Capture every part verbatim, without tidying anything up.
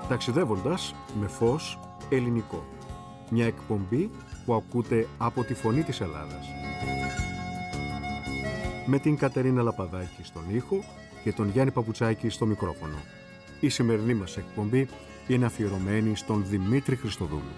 ταξιδεύοντας με φως ελληνικό. Μια εκπομπή που ακούτε από τη Φωνή της Ελλάδας. Με την Κατερίνα Λαπαδάκη στον ήχο και τον Γιάννη Παπουτσάκη στο μικρόφωνο. Η σημερινή μας εκπομπή είναι αφιερωμένη στον Δημήτρη Χριστοδούλου.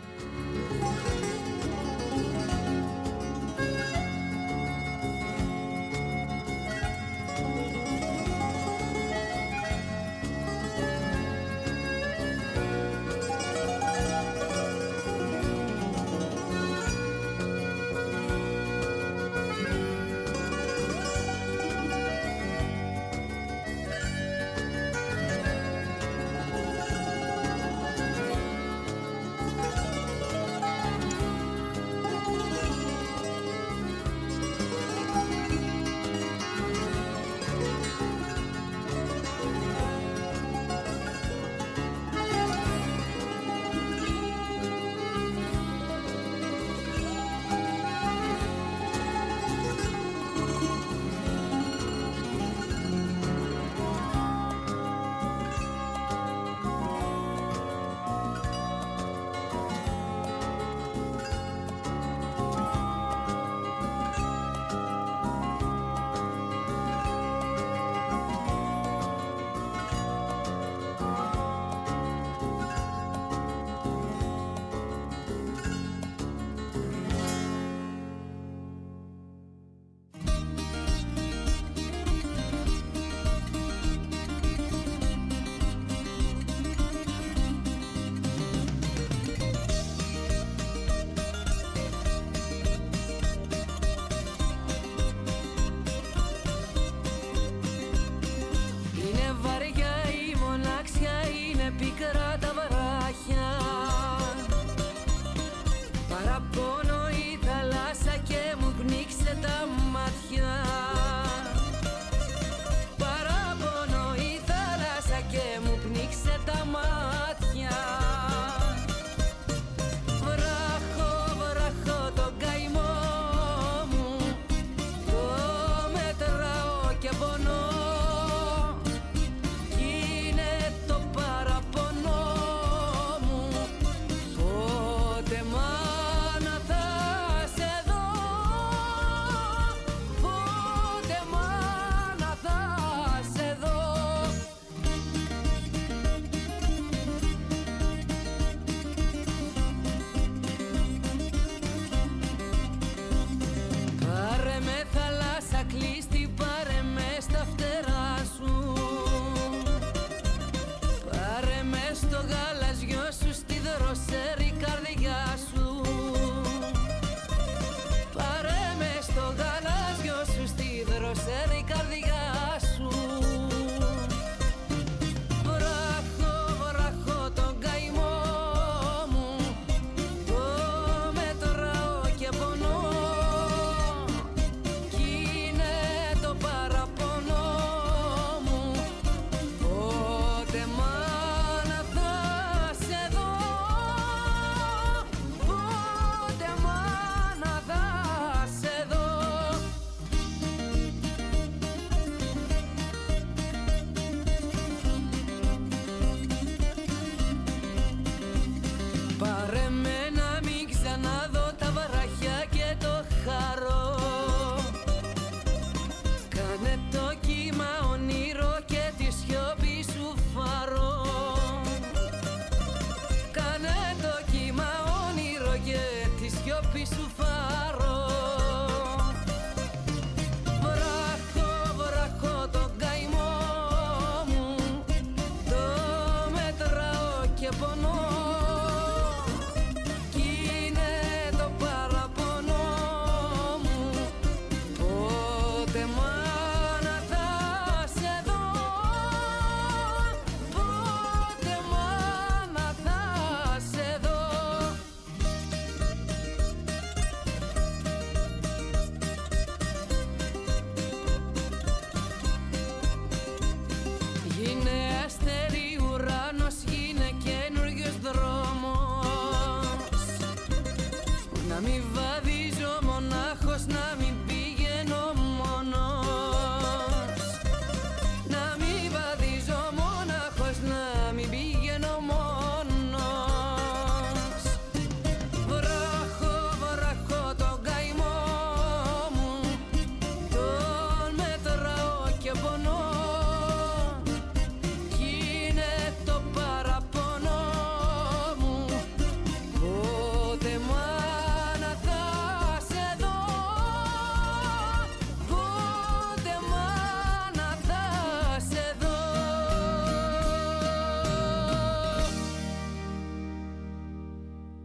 Γίνε αστέρι ουράνος, γίνε καινούριο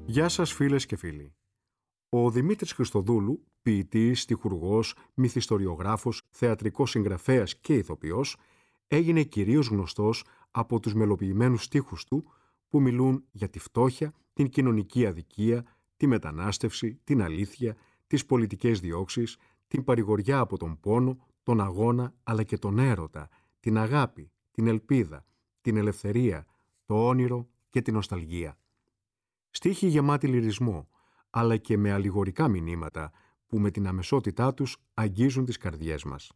Γεια σας φίλες και φίλοι. Ο Δημήτρης Χριστοδούλου, ποιητής, στιχουργός, μυθιστοριογράφος, θεατρικός συγγραφέας και ηθοποιός, έγινε κυρίως γνωστός από τους μελοποιημένους στίχους του που μιλούν για τη φτώχεια, την κοινωνική αδικία, τη μετανάστευση, την αλήθεια, τις πολιτικές διώξεις, την παρηγοριά από τον πόνο, τον αγώνα αλλά και τον έρωτα, την αγάπη, την ελπίδα, την ελευθερία, το όνειρο και την νοσταλγία. Στίχοι γεμάτοι λυρισμό, αλλά και με αλληγορικά μηνύματα που με την αμεσότητά τους αγγίζουν τις καρδιές μας.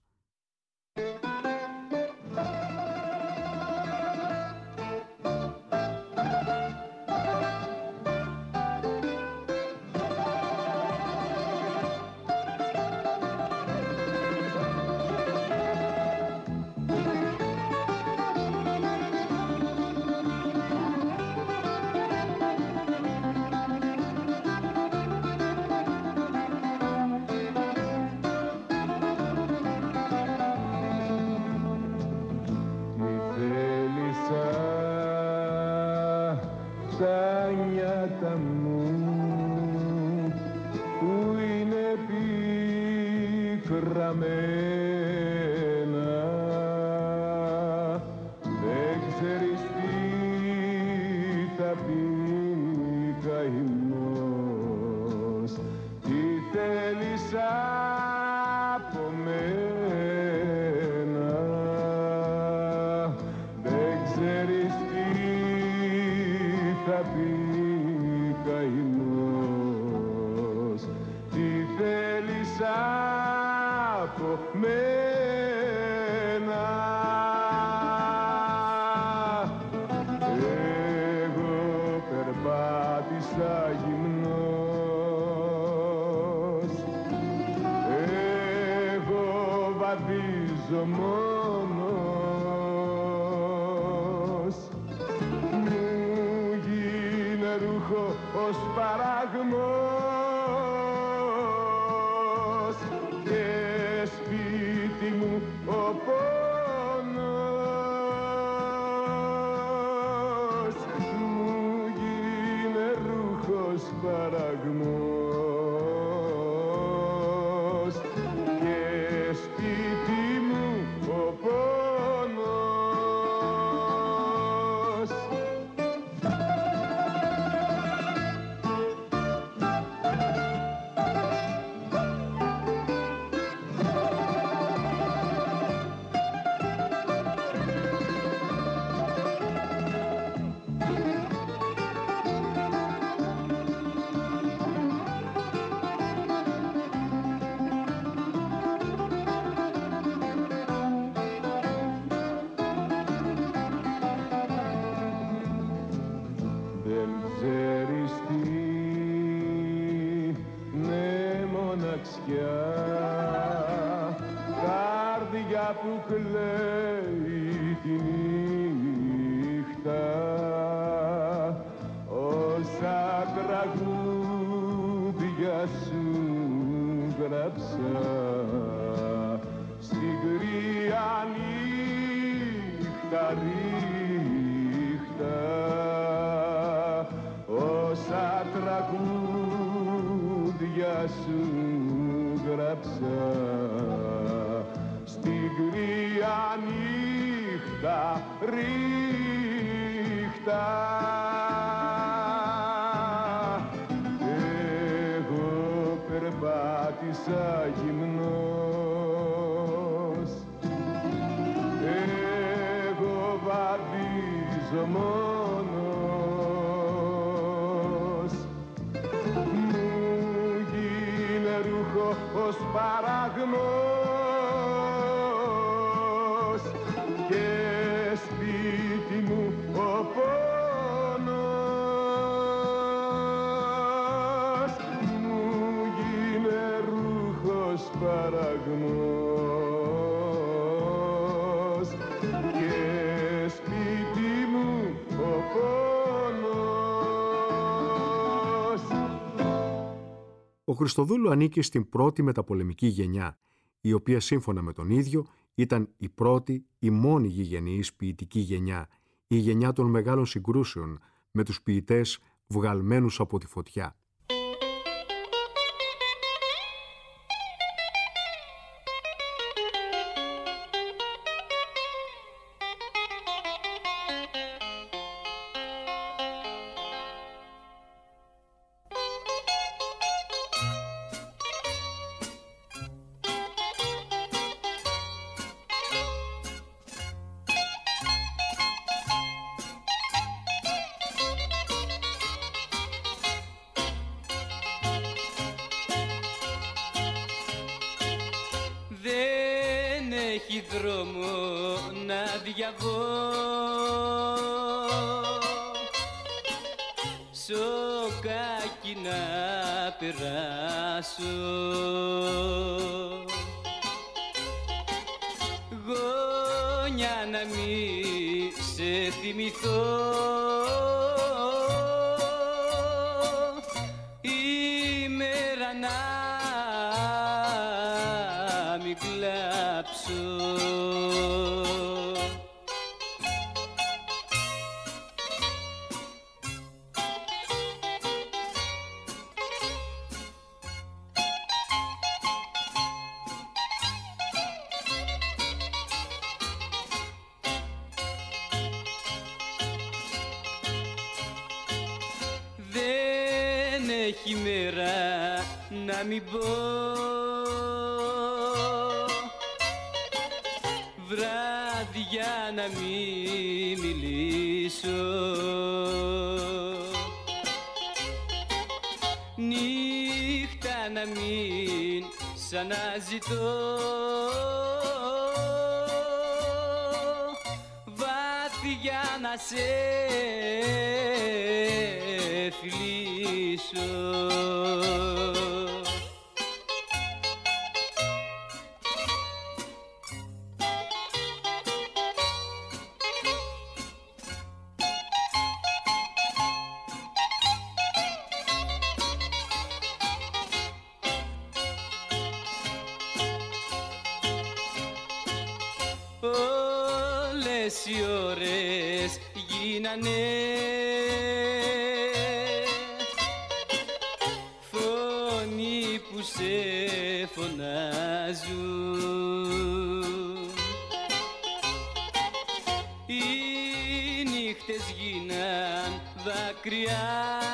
που κλαίει τη νύχτα, όσα τραγούδια σου γράψα στην κρύα νύχτα ρίχτα, όσα τραγούδια σου γράψα στην κρύα νύχτα ρίχτα. Εγώ περπάτησα γυμνός, εγώ βαδίζω μόνος, μου γίνε ρούχο ο σπαραγμός και σπίτι μου ο πόνος, μου γίνε ρούχο σπαραγμός και σπίτι μου ο πόνος. Ο Χριστοδούλου ανήκει στην πρώτη μεταπολεμική γενιά, η οποία σύμφωνα με τον ίδιο ήταν η πρώτη, η μόνη γηγενής ποιητική γενιά, η γενιά των μεγάλων συγκρούσεων με τους ποιητές βγαλμένους από τη φωτιά. Έχει μέρα να μην πω, βράδια να μην μιλήσω, νύχτα να μην σ' αναζητώ, βάθια να σε φιλήσω. Όλες οι ώρες γίνανε φωνή που σε φωνάζουν, οι νύχτες γίναν δάκρυα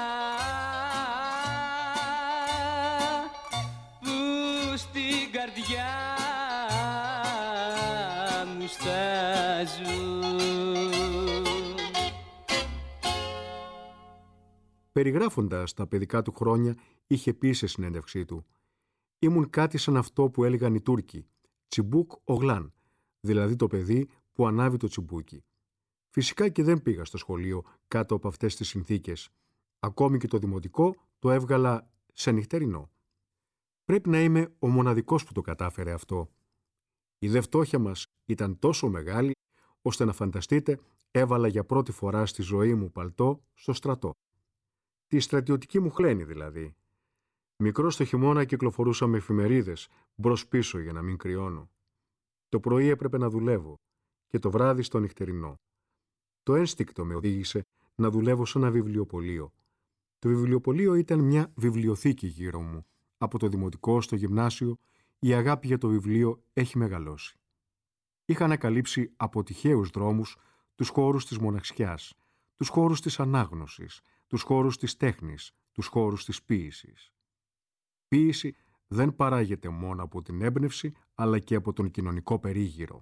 που στην καρδιά μου στάζουν. Περιγράφοντας τα παιδικά του χρόνια, είχε πει σε συνέντευξή του: «Ήμουν κάτι σαν αυτό που έλεγαν οι Τούρκοι, τσιμπούκ ογλάν, δηλαδή το παιδί που ανάβει το τσιμπούκι. Φυσικά και δεν πήγα στο σχολείο κάτω από αυτές τις συνθήκες. Ακόμη και το δημοτικό το έβγαλα σε νυχτερινό. Πρέπει να είμαι ο μοναδικός που το κατάφερε αυτό. Η δε φτώχεια μας ήταν τόσο μεγάλη, ώστε να φανταστείτε έβαλα για πρώτη φορά στη ζωή μου παλτό στο στρατό. Τη στρατιωτική μου χλένη δηλαδή. Μικρός το χειμώνα κυκλοφορούσα με εφημερίδες μπρος πίσω για να μην κρυώνω. Το πρωί έπρεπε να δουλεύω και το βράδυ στο νυχτερινό. Το ένστικτο με οδήγησε να δουλεύω σε ένα βιβλιοπωλείο. Το βιβλιοπωλείο ήταν μια βιβλιοθήκη γύρω μου. Από το δημοτικό στο γυμνάσιο η αγάπη για το βιβλίο έχει μεγαλώσει. Είχα ανακαλύψει από τυχαίους δρόμους τους χώρους της μοναξιάς, τους χώρους της ανάγνωσης, τους χώρους της τέχνης, τους χώρους της ποίησης. Ποίηση δεν παράγεται μόνο από την έμπνευση, αλλά και από τον κοινωνικό περίγυρο.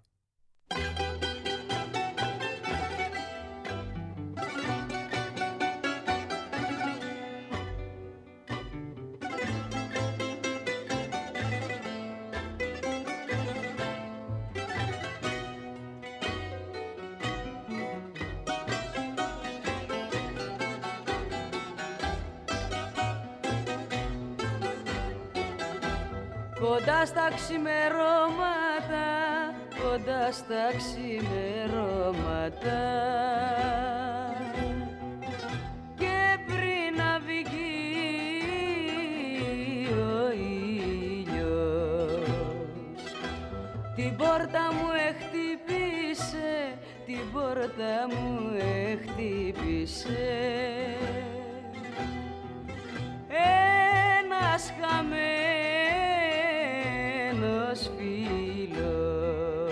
Κοντά στα ξημερώματα, κοντά στα ξημερώματα, και πριν να βγει ο ήλιος, την πόρτα μου εχτύπησε, την πόρτα μου εχτύπησε. καλός φίλος.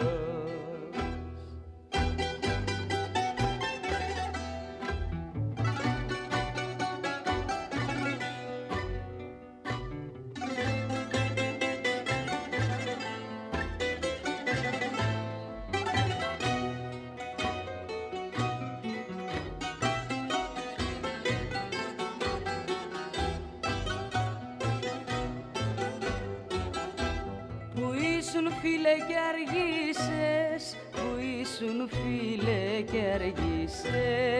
Φίλε και αργήσες, που ήσουν φίλε και αργήσες.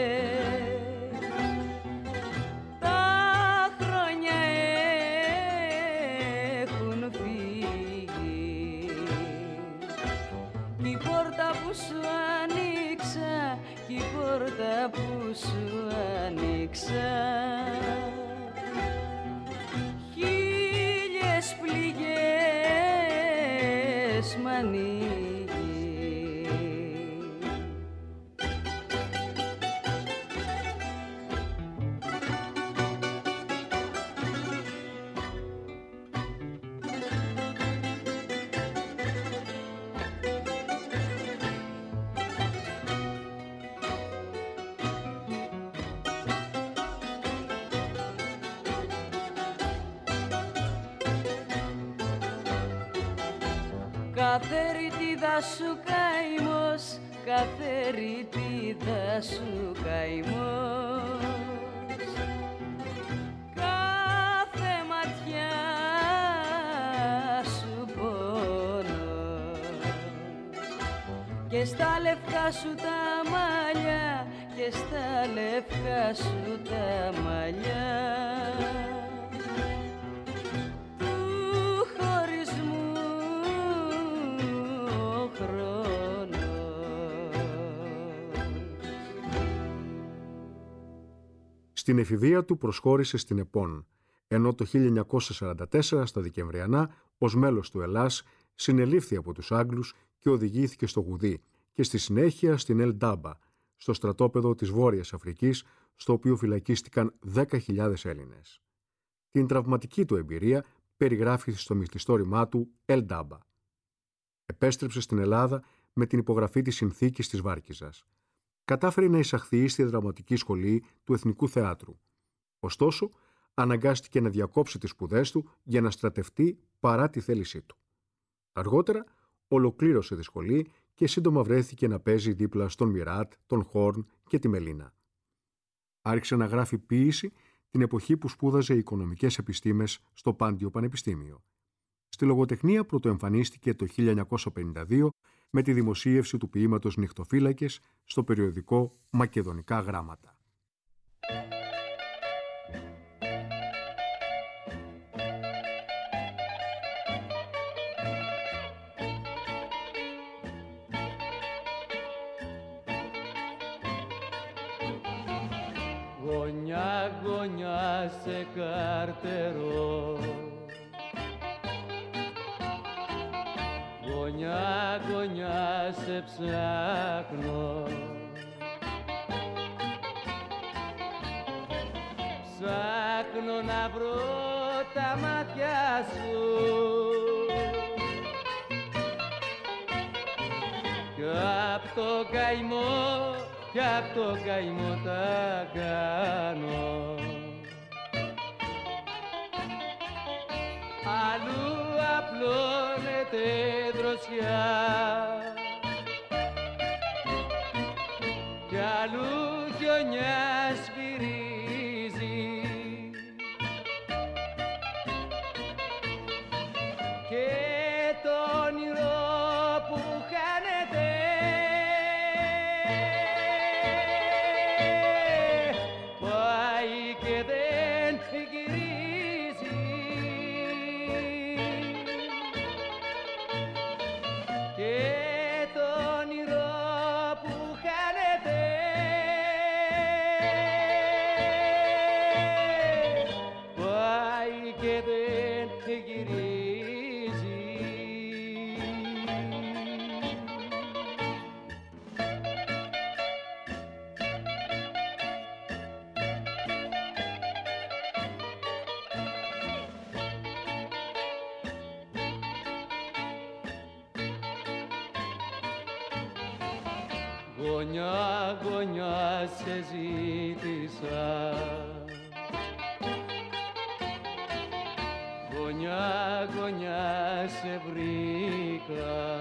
Τα χρόνια έχουν φύγει κι η πόρτα που σου άνοιξα, κι η πόρτα που σου άνοιξα χίλιες πληγές μ' ανοίγει. Κάθε ρητίδα σου καημός, κάθε ρητίδα σου καημός, κάθε ματιά σου πόνος και στα λευκά σου τα μαλλιά, και στα λευκά σου τα μαλλιά Στην εφηβεία του προσχώρησε στην ΕΠΟΝ, ενώ το χίλια εννιακόσια σαράντα τέσσερα στα Δεκεμβριανά, ως μέλος του Ελλάς, συνελήφθη από τους Άγγλους και οδηγήθηκε στο Γουδί και στη συνέχεια στην Ελ Ντάμπα, στο στρατόπεδο της Βόρειας Αφρικής, στο οποίο φυλακίστηκαν δέκα χιλιάδες Έλληνες. Την τραυματική του εμπειρία περιγράφει στο μυθιστόρημά του Ελ Ντάμπα. Επέστρεψε στην Ελλάδα με την υπογραφή της συνθήκης της Βάρκιζας. Κατάφερε να εισαχθεί στη δραματική σχολή του Εθνικού Θεάτρου. Ωστόσο, αναγκάστηκε να διακόψει τις σπουδές του για να στρατευτεί παρά τη θέλησή του. Αργότερα, ολοκλήρωσε τη σχολή και σύντομα βρέθηκε να παίζει δίπλα στον Μιράτ, τον Χόρν και τη Μελίνα. Άρχισε να γράφει ποίηση την εποχή που σπούδαζε οικονομικές επιστήμες στο Πάντιο Πανεπιστήμιο. Στη λογοτεχνία πρωτοεμφανίστηκε το χίλια εννιακόσια πενήντα δύο με τη δημοσίευση του ποίηματος «Νυχτοφύλακες» στο περιοδικό «Μακεδονικά Γράμματα». Γωνιά, γωνιά σε καρτερό, γωνιά, γωνιά σε ψάχνω, ψάχνω να βρω τα μάτια σου κι απ' το καημό, κι απ' το καημό τα κάνω. Αλλού απλώνεται δροσιά κι αλλού χιονιά σφυρίζει και το όνειρο που χάνεται πάει και δεν γυρίζει και το όνειρο που χάνεται πάει και δεν γυρίζει. Γωνιά, γωνιά σε ζήτησα, γωνιά, γωνιά σε βρήκα.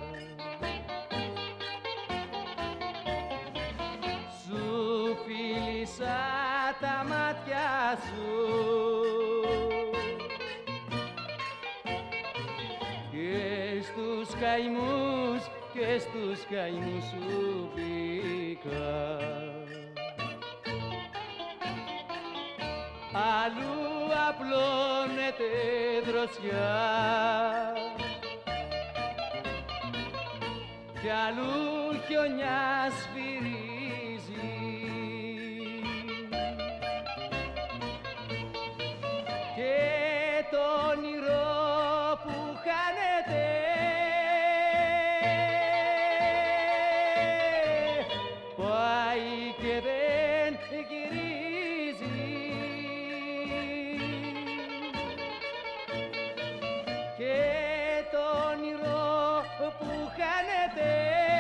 Σου φίλησα τα μάτια σου και στους καημούς και στους καημούς σου μπήκα. Αλλού απλώνεται δροσιά κι αλλού χιονιά σφυρίζει και το όνειρο που χάνεται πάει και δεν γυρίζει και το όνειρο που χάνεται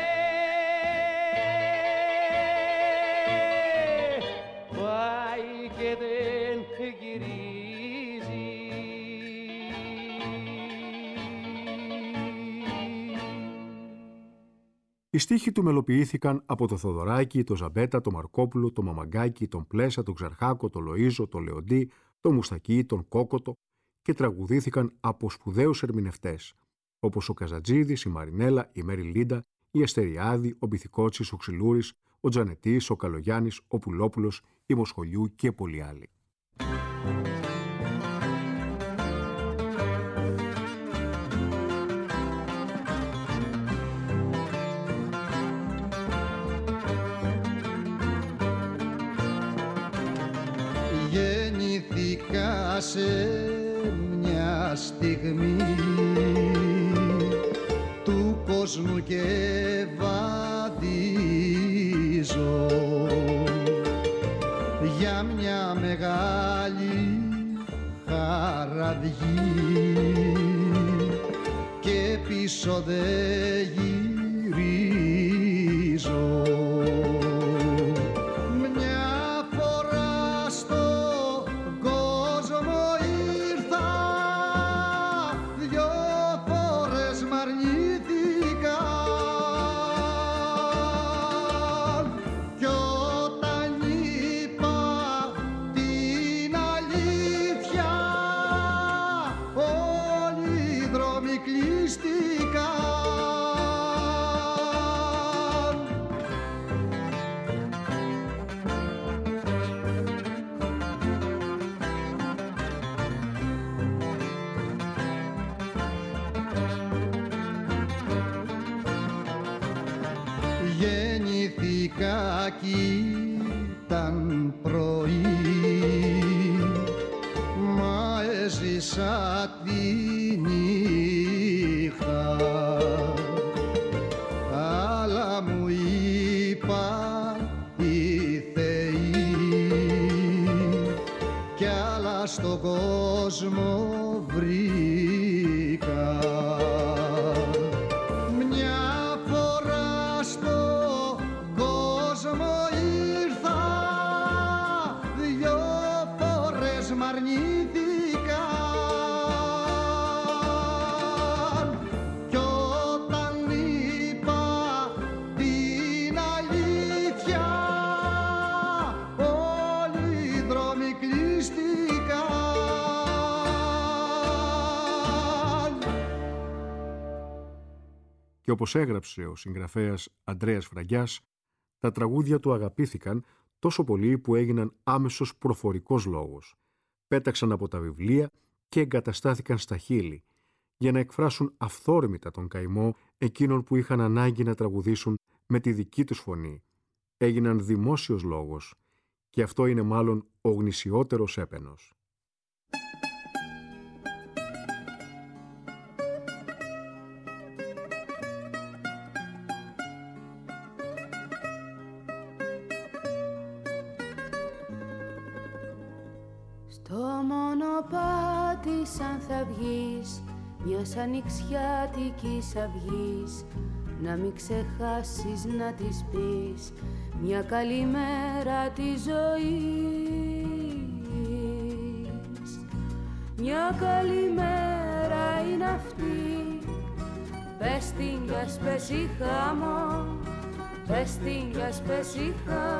πάει και δεν γυρίζει. Οι στίχοι του μελοποιήθηκαν από το Θοδωράκη, το Ζαμπέτα, το Μαρκόπουλο, το Μαμαγκάκη, τον Πλέσα, τον Ξαρχάκο, τον Λοΐζο, τον Λεοντή, τον Μουστακή, τον Κόκοτο και τραγουδήθηκαν από σπουδαίους ερμηνευτές, όπως ο Καζατζίδης, η Μαρινέλα, η Μέρη Λίντα, η Αστεριάδη, ο Μπιθικότσης, ο Ξυλούρης, ο Τζανετής, ο Καλογιάννης, ο Πουλόπουλος, η Μοσχολιού και πολλοί άλλοι. Γεννήθηκα σε μια στιγμή του κόσμου και βαδίζω για μια μεγάλη χαραυγή και πίσω δε γυρίζω. Γεννήθηκα κι ήταν πρωί, μα έζησα τη νύχτα, αλλά μου είπα οι θεοί κι άλλα στον κόσμο βρήκα. Και όπως έγραψε ο συγγραφέας Ανδρέας Φραγκιάς, τα τραγούδια του αγαπήθηκαν τόσο πολύ που έγιναν άμεσος προφορικός λόγος. Πέταξαν από τα βιβλία και εγκαταστάθηκαν στα χείλη για να εκφράσουν αυθόρμητα τον καημό εκείνων που είχαν ανάγκη να τραγουδήσουν με τη δική τους φωνή. Έγιναν δημόσιος λόγος και αυτό είναι μάλλον ο γνησιότερος έπαινος. Στο μονοπάτι σαν θα βγεις μιας ανοιξιάτικης αυγής, να μην ξεχάσεις να της πεις μια καλημέρα της ζωής. Μια καλημέρα είναι αυτή, πες την κι ας πέσει χάμω, πες την κι ας πέσει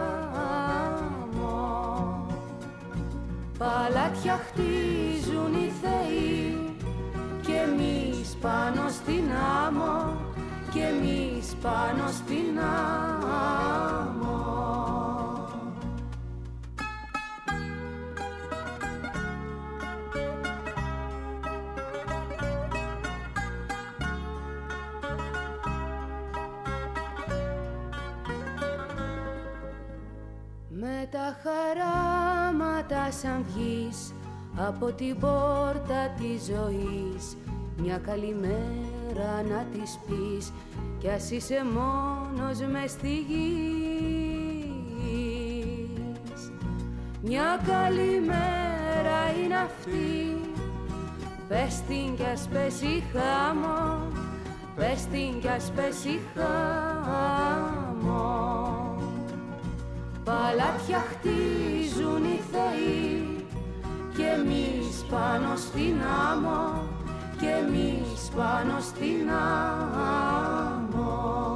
χάμω. Παλάτια χτίζουν οι θεοί κι εμείς πάνω στην άμμο, κι εμείς πάνω στην άμμο. Με τα χαράματα σαν βγεις από την πόρτα της ζωής, μια καλημέρα να της πεις κι ας είσαι μόνος μες στη γης. Μια καλημέρα είναι αυτή, πες την κι ας πέσει χάμω, πες την κι ας πέσει χάμω. Παλάτια χτίζουν οι θεοί κι εμείς πάνω στην άμμο, κι εμείς πάνω στην άμμο.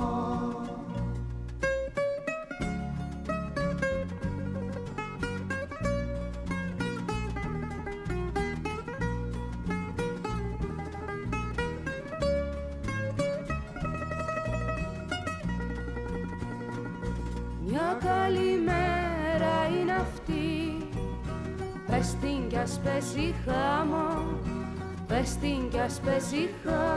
Μια καλημέρα είναι αυτή, πες την κι ας πέσει χάμω, πες την κι ας πέσει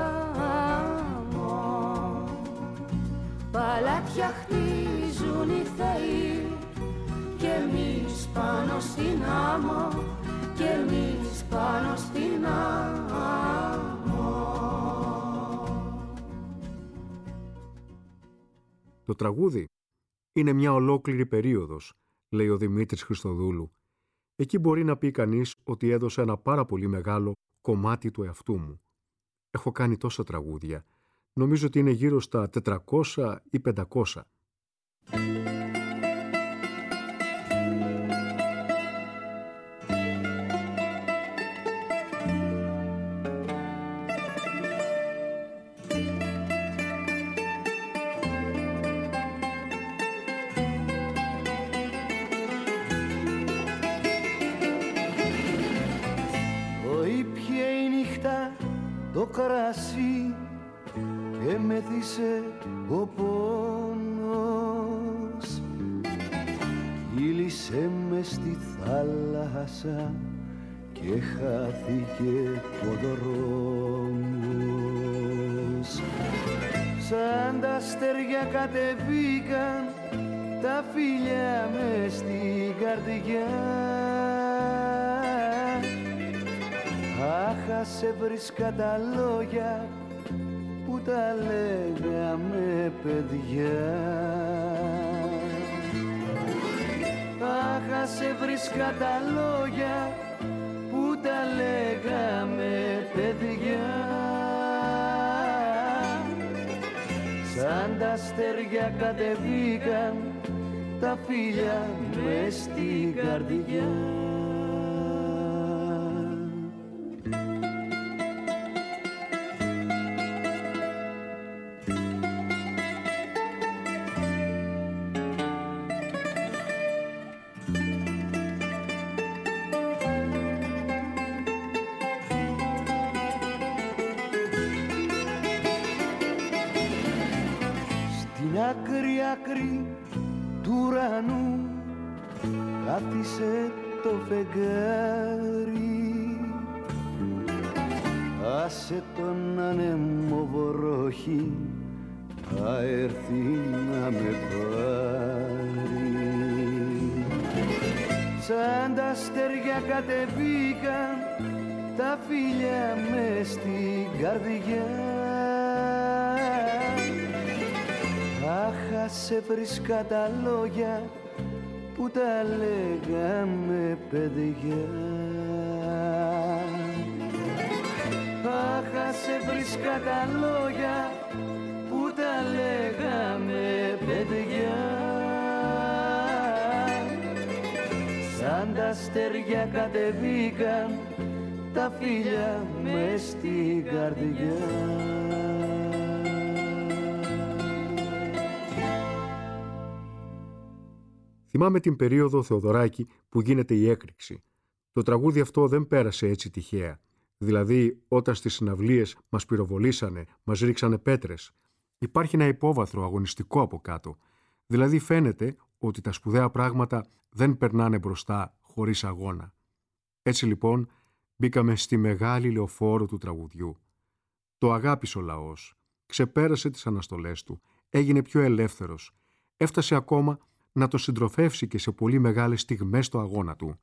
χάμω. Παλάτια χτίζουν οι θεοί κι εμείς πάνω στην άμμο, κι εμείς πάνω στην άμμο. Το τραγούδι είναι μια ολόκληρη περίοδος, λέει ο Δημήτρης Χριστοδούλου. Εκεί μπορεί να πει κανείς ότι έδωσε ένα πάρα πολύ μεγάλο κομμάτι του εαυτού μου. Έχω κάνει τόσα τραγούδια. Νομίζω ότι είναι γύρω στα τετρακόσια ή πεντακόσια. Το κρασί και μέθησε ο πόνος, κύλησε μες στη θάλασσα και χάθηκε ο δρόμος. Σαν τα αστέρια κατεβήκαν τα φιλιά μες στην καρδιά. Άχα σε βρίσκα τα λόγια που τα λέγαμε παιδιά. Άχα σε βρίσκα τα λόγια που τα λέγαμε παιδιά. Σαν τα αστέρια κατεβήκαν τα φιλιά μες στην καρδιά. Άκρη άκρη του ουρανού κάθισε το φεγγάρι. Άσε τον άνεμο βροχή, θα έρθει να με πάρει. Σαν τα αστέρια κατεβήκαν τα φιλιά μες στην καρδιά. Άχα σε βρίσκα τα λόγια που τα λέγαμε παιδιά. Άχα σε βρίσκα τα λόγια που τα λέγαμε παιδιά, σαν τα αστέρια κατεβήκαν τα φίλια μες στην καρδιά. Θυμάμαι την περίοδο, Θεοδωράκη, που γίνεται η έκρηξη. Το τραγούδι αυτό δεν πέρασε έτσι τυχαία. Δηλαδή, όταν στις συναυλίες μας πυροβολήσανε, μας ρίξανε πέτρες. Υπάρχει ένα υπόβαθρο αγωνιστικό από κάτω. Δηλαδή φαίνεται ότι τα σπουδαία πράγματα δεν περνάνε μπροστά χωρίς αγώνα. Έτσι λοιπόν μπήκαμε στη μεγάλη λεωφόρο του τραγουδιού. Το αγάπησε ο λαός, ξεπέρασε τις αναστολές του, έγινε πιο ελεύθερος, έφτασε ακόμα να το συντροφεύσει και σε πολύ μεγάλες στιγμές στο αγώνα του.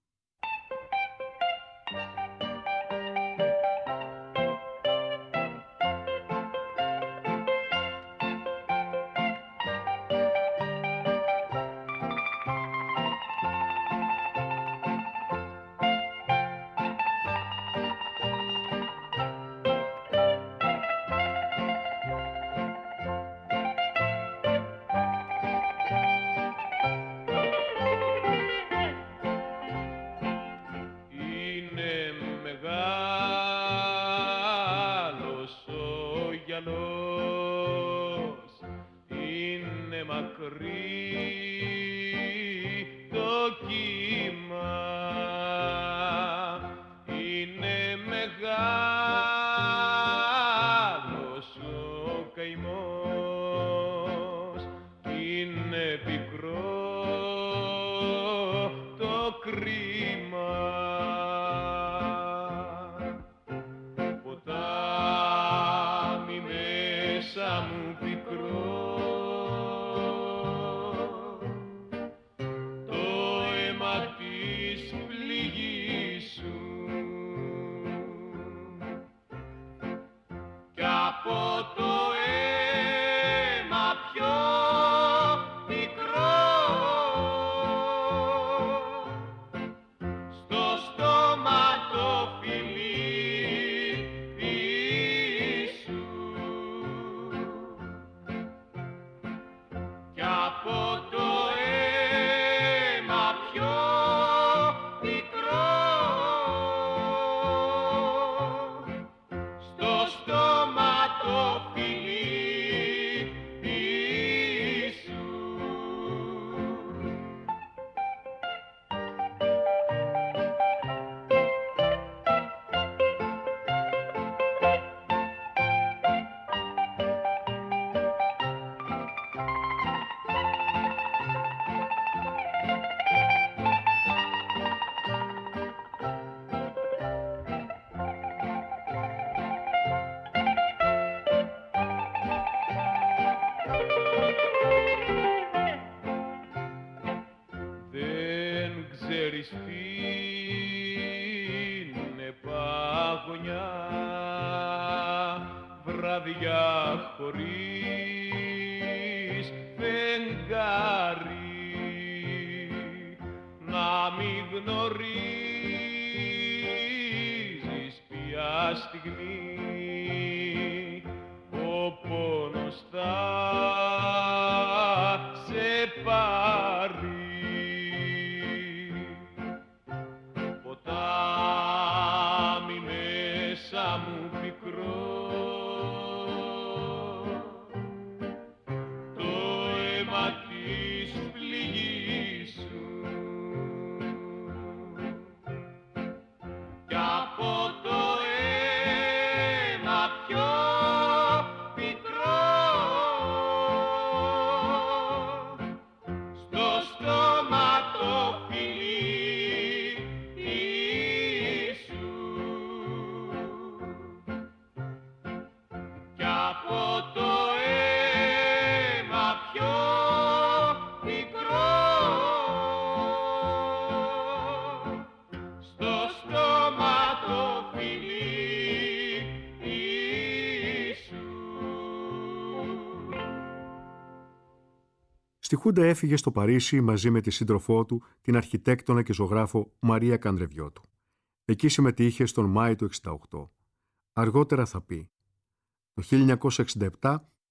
Στη Χούντα έφυγε στο Παρίσι μαζί με τη σύντροφό του, την αρχιτέκτονα και ζωγράφο Μαρία Καντρεβιώτου. Εκεί συμμετείχε στον Μάη του εξήντα οκτώ. Αργότερα θα πει: το χίλια εννιακόσια εξήντα επτά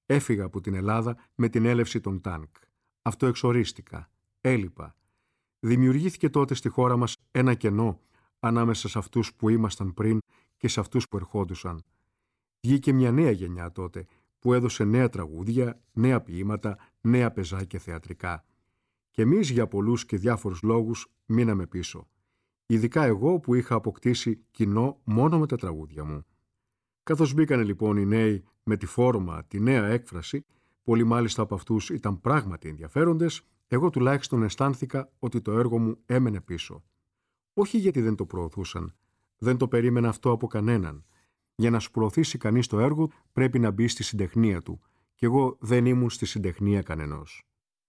Έφυγα από την Ελλάδα με την έλευση των τάνκ. Αυτοεξορίστηκα. Έλειπα. Δημιουργήθηκε τότε στη χώρα μας ένα κενό ανάμεσα σε αυτούς που ήμασταν πριν και σε αυτούς που ερχόντουσαν. Βγήκε μια νέα γενιά τότε που έδωσε νέα τραγούδια, νέα ποίηματα, νέα πεζάκια θεατρικά. Και εμείς για πολλούς και διάφορους λόγους μείναμε πίσω. Ειδικά εγώ που είχα αποκτήσει κοινό μόνο με τα τραγούδια μου. Καθώς μπήκανε λοιπόν οι νέοι με τη φόρμα, τη νέα έκφραση, πολλοί μάλιστα από αυτούς ήταν πράγματι ενδιαφέροντες, εγώ τουλάχιστον αισθάνθηκα ότι το έργο μου έμενε πίσω. Όχι γιατί δεν το προωθούσαν, δεν το περίμενα αυτό από κανέναν. Για να σου προωθήσει κανείς το έργο πρέπει να μπει στη συντεχνία του, και εγώ δεν ήμουν στη συντεχνία κανενός.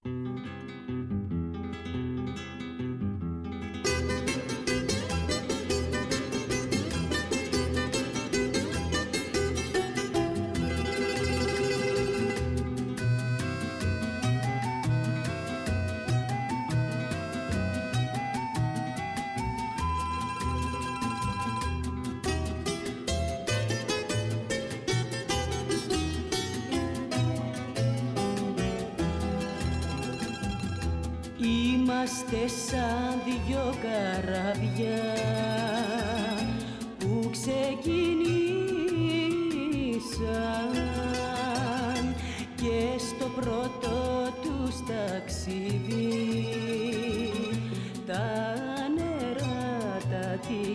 Είμαστε σαν δυο καράβια που ξεκινήσαν και στο πρώτο τους ταξίδι τα νερά τα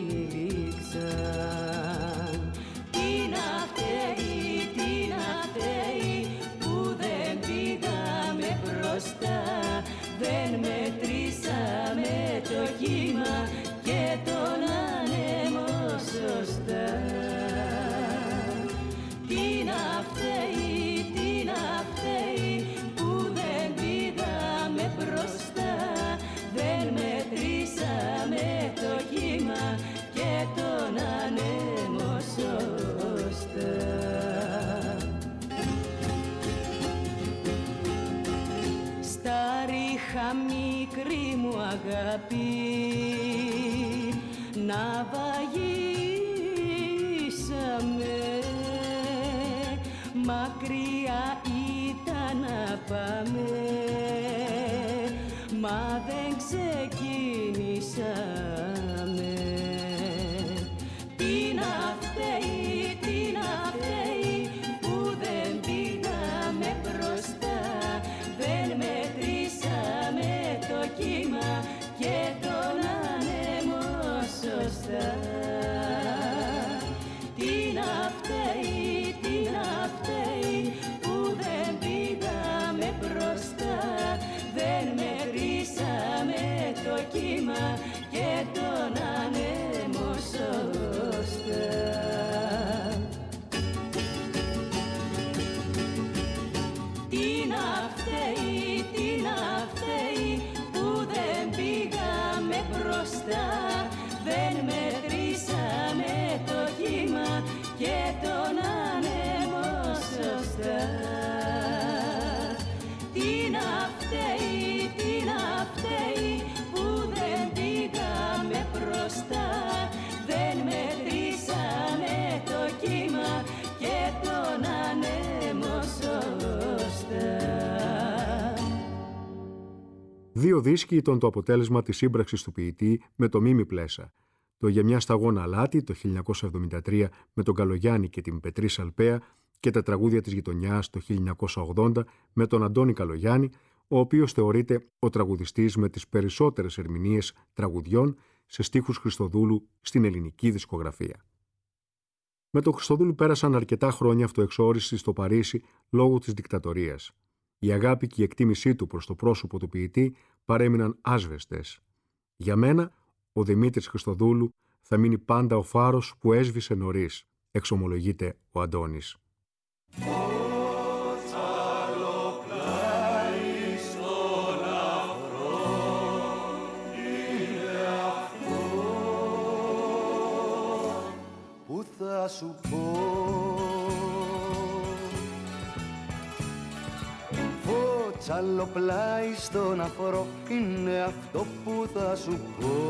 τυλίξαν. Τι να φταίει, τι να φταίει που δεν πήγαμε μπροστά, δεν μετρήσαμε το κύμα και τον άνεμο σωστά. Τι να φταίει, τι να φταίει που δεν πήγαμε μπροστά, δεν μετρήσαμε το κύμα και τον άνεμο σωστά. Μικρή μου αγάπη να βαγίσαμε, μακριά ήταν να πάμε, μα δεν ξεκινήσαμε. Τι να φταίει, τι να φταίει που δεν πήγαμε μπροστά, δεν μετρήσαμε το κύμα και τον άνεμο σωστά. Τι να φταίει, τι να φταίει που δεν πήγαμε μπροστά, δεν μετρήσαμε το κύμα και τον άνεμο σωστά. Τι να φταίει, τι να φταίει που δεν πήγαμε μπροστά, δεν μετρήσαμε το κύμα και τον άνεμο σωστά. Τι να φταίει, τι να φταίει που δεν πήγαμε μπροστά, δεν μετρήσαμε το κύμα και τον άνεμο σωστά. Δύο δίσκοι ήταν το αποτέλεσμα της σύμπραξης του ποιητή με το Μίμη Πλέσα. Το «Για μια σταγόνα αλάτι» το χίλια εννιακόσια εβδομήντα τρία με τον Καλογιάννη και την Πετρή Σαλπαία και τα τραγούδια της γειτονιάς το χίλια εννιακόσια ογδόντα με τον Αντώνη Καλογιάννη, ο οποίος θεωρείται ο τραγουδιστής με τις περισσότερες ερμηνείες τραγουδιών σε στίχους Χριστοδούλου στην ελληνική δισκογραφία. Με τον Χριστοδούλου πέρασαν αρκετά χρόνια αυτοεξόριστη στο Παρίσι λόγω της δικτατορίας. Η αγάπη και η εκτίμησή του προς το πρόσωπο του ποιητή παρέμειναν άσβεστες. Για μένα, ο Δημήτρης Χριστοδούλου θα μείνει πάντα ο φάρος που έσβησε νωρίς, εξομολογείται ο Αντώνης. Που θα σου πω, φωτσάλο πλάι στον αφρό, είναι αυτό που θα σου πω.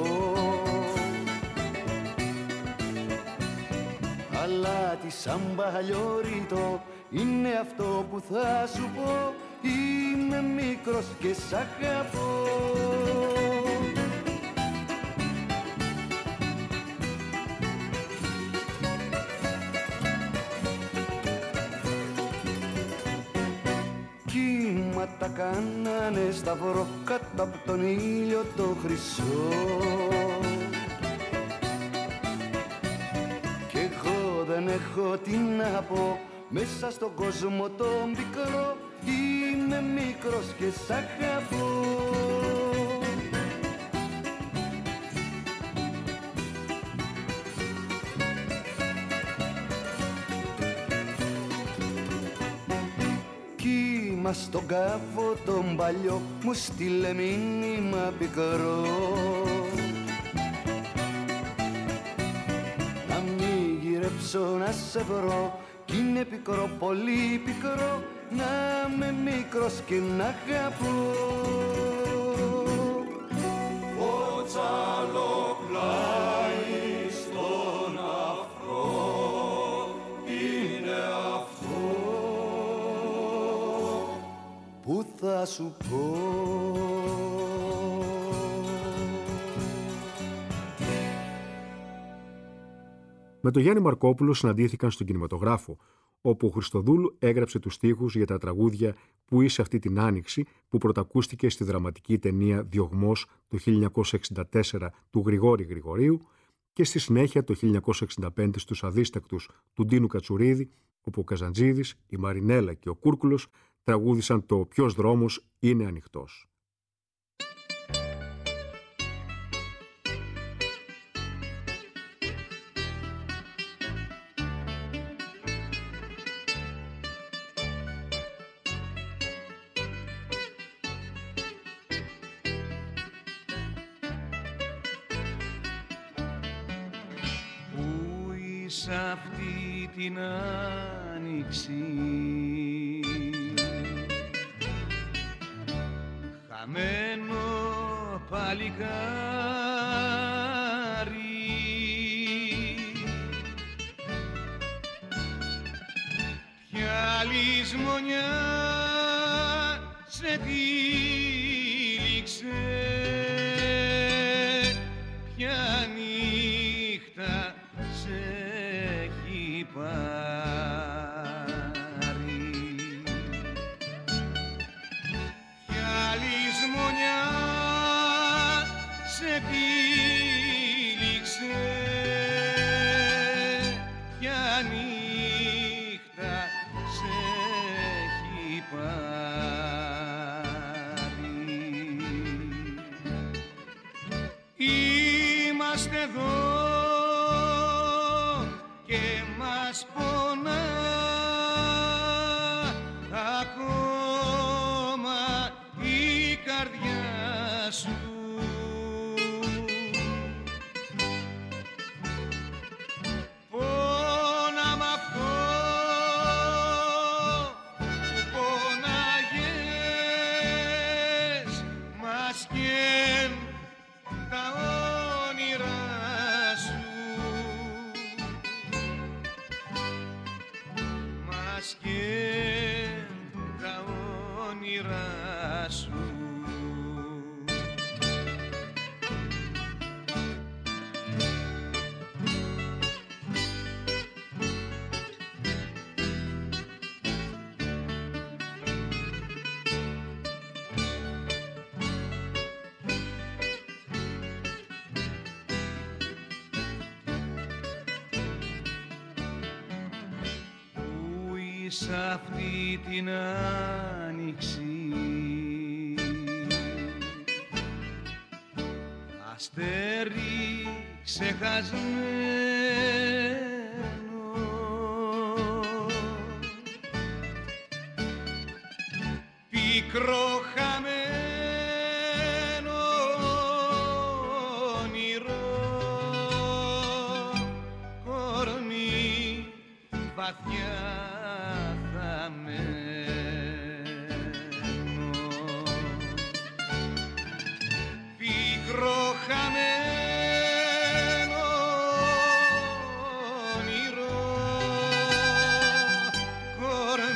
Αλάτι σαν παλιό ρητό, είναι αυτό που θα σου πω. Είμαι μικρός και σ' αγαπώ. Κύματα κάνανε σταυρό κάτω από τον ήλιο το χρυσό. Κι εγώ δεν έχω τι να πω μέσα στον κόσμο το μικρό. Είμαι μικρός και σ' αγαπώ. Κύμα στον κάφο τον παλιό μου στείλε μήνυμα πικρό. Να μην γυρέψω να σε βρω κι είναι πικρό, πολύ πικρό, να είμαι μικρός και να αγαπώ. Ο τσαλοπλάι στον αφρό είναι αυτό που θα σου πω. Με τον Γιάννη Μαρκόπουλο συναντήθηκαν στον κινηματογράφο, όπου ο Χριστοδούλου έγραψε τους στίχους για τα τραγούδια «Που είσαι αυτή την άνοιξη» που πρωτακούστηκε στη δραματική ταινία «Διωγμός» το χίλια εννιακόσια εξήντα τέσσερα του Γρηγόρη Γρηγορίου και στη συνέχεια το χίλια εννιακόσια εξήντα πέντε στους Αδίστακτους του Ντίνου Κατσουρίδη, όπου ο Καζαντζίδης, η Μαρινέλα και ο Κούρκουλος τραγούδησαν το «Ποιος δρόμος είναι ανοιχτός». Σ' αυτή την άνοιξη χαμένο παλικάρι, ποια λησμονιά σε τύλιξε, ποια νύχτα σε έχει πάρει, ποια λησμονιά σε τύλιξε, ποια νύχτα σε έχει πάρει. Είμαστε εδώ και μας πονά ακόμα η καρδιά σου. Πόνα μ' αυτό που πόναγες, μας καίν τα όνειρά σου. Μας καίν τα όνειρά σου. Σ' αυτή την άνοιξη αστέρι ξεχασμένο, πικρό χαμένο όνειρο, κορμί βαθιά χαμένο όνειρο, κορμί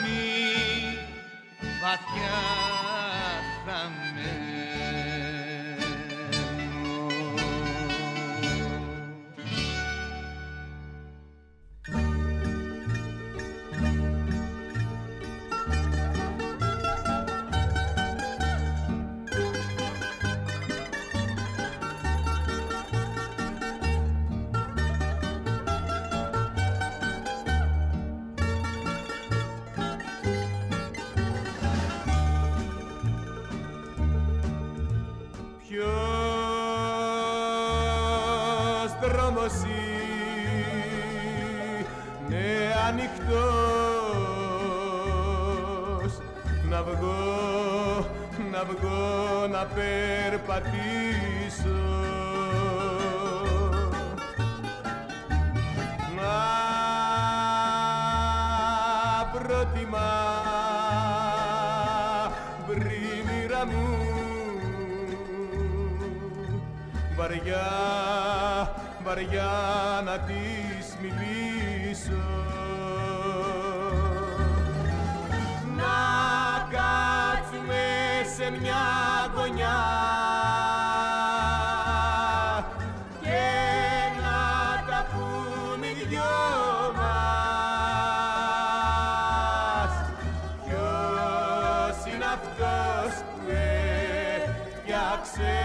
δρόμος είναι ανοιχτός, να βγω, να βγω να περπατήσω, να βρω τη μαύρη μοίρα μου, βαριά, βαριά να της μιλήσω, να κάτσουμε σε μια γωνιά και να τα πούμε οι δυο μας. Ποιος είναι αυτός που έφτιαξε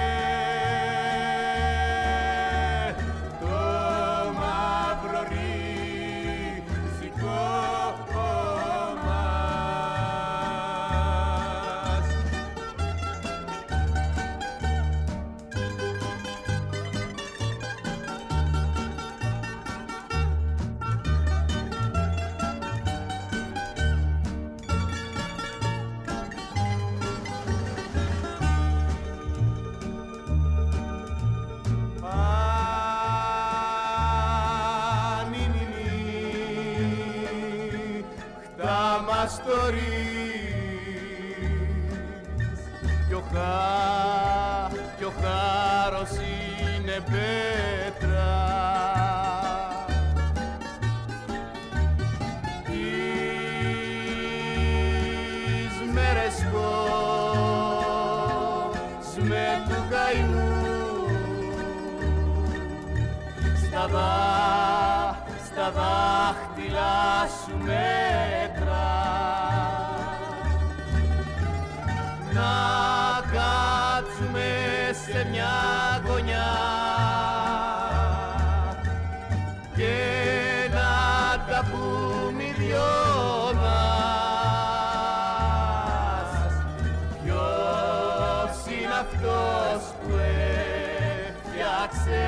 κι ο, χά, κι ο χάρος είναι πέτρα, τις μέρες κόσμε του καημού στα, δά, στα δάχτυλα σου μέτρα, να κάτσουμε σε μια γωνιά και να τα πούμε οι δυο μας. Ποιος είναι αυτός που έφτιαξε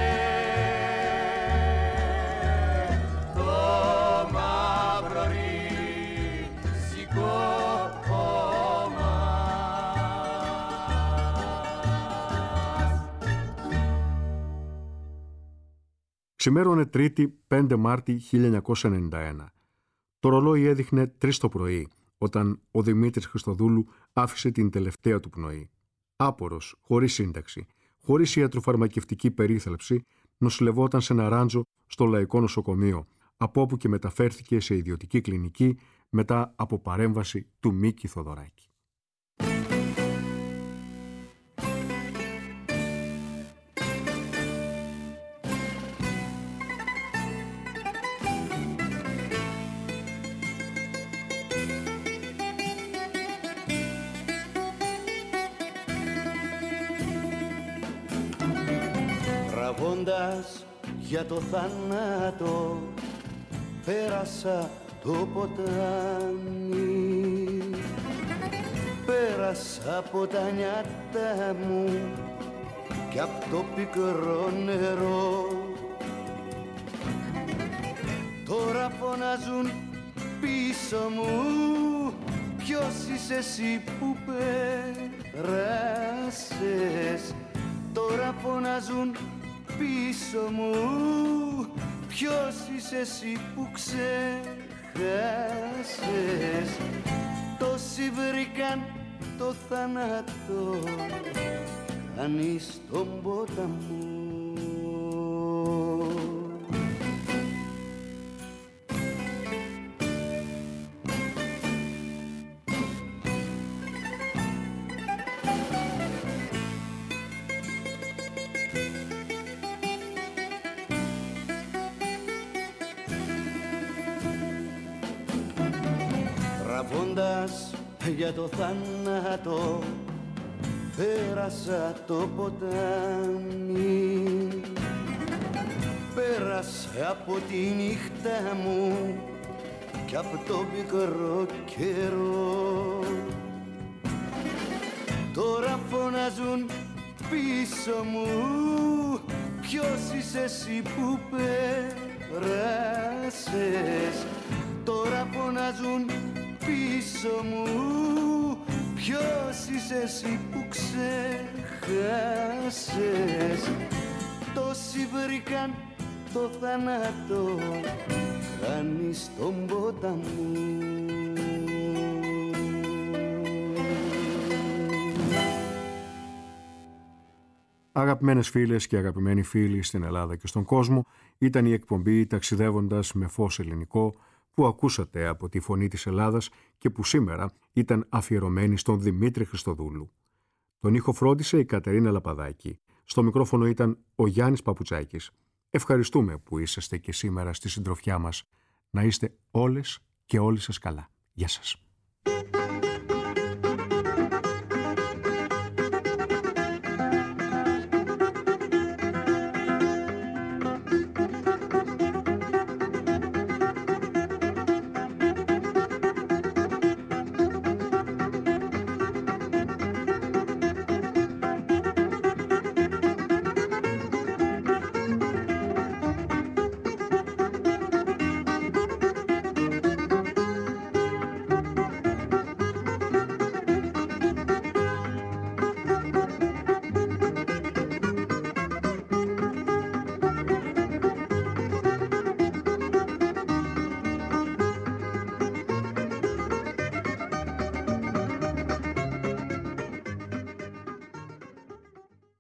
το μαύρο ριζικό Ξημέρωνε Τρίτη πέντε Μάρτη χίλια εννιακόσια ενενήντα ένα. Το ρολόι έδειχνε τρεις το πρωί, όταν ο Δημήτρης Χριστοδούλου άφησε την τελευταία του πνοή. Άπορος, χωρίς σύνταξη, χωρίς ιατροφαρμακευτική περίθαλψη, νοσηλευόταν σε ένα ράντζο στο Λαϊκό Νοσοκομείο, από όπου και μεταφέρθηκε σε ιδιωτική κλινική μετά από παρέμβαση του Μίκη Θοδωράκη. Τραβώντας για το θάνατο πέρασα το ποτάμι, πέρασα από τα νιάτα μου και απ' το πικρό νερό. Τώρα φωνάζουν πίσω μου, ποιος είσαι εσύ που πέρασες. Τώρα φωνάζουν πίσω μου, ποιος είσαι εσύ που ξέχασες. Τόσοι βρήκαν το θάνατο, κανείς τον ποταμό. Τραβώντας για το θάνατο πέρασα το ποτάμι, πέρασα από τη νύχτα μου κι από το πικρό καιρό. Τώρα φωνάζουν πίσω μου, ποιος είσαι εσύ που πέρασες, τώρα φωνάζουν πίσω μου. Ποιος είσαι εσύ που ξέχασες, τόσοι βρήκαν το θάνατο, κάνεις τον ποταμό. Αγαπημένες φίλες και αγαπημένοι φίλοι στην Ελλάδα και στον κόσμο, ήταν η εκπομπή «Ταξιδεύοντας με φως ελληνικό» που ακούσατε από τη Φωνή της Ελλάδας και που σήμερα ήταν αφιερωμένη στον Δημήτρη Χριστοδούλου. Τον ήχο φρόντισε η Κατερίνα Λαπαδάκη. Στο μικρόφωνο ήταν ο Γιάννης Παπουτσάκης. Ευχαριστούμε που είσαστε και σήμερα στη συντροφιά μας. Να είστε όλες και όλοι σας καλά. Γεια σας.